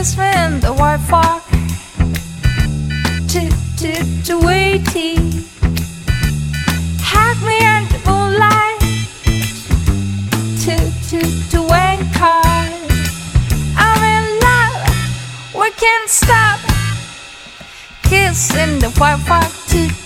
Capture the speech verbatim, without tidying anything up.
kiss me in the white fog. To, to, to waiting. Hug me in the moonlight. To, to, to wake up. I'm in love. We can't stop. Kiss in the white fog. To,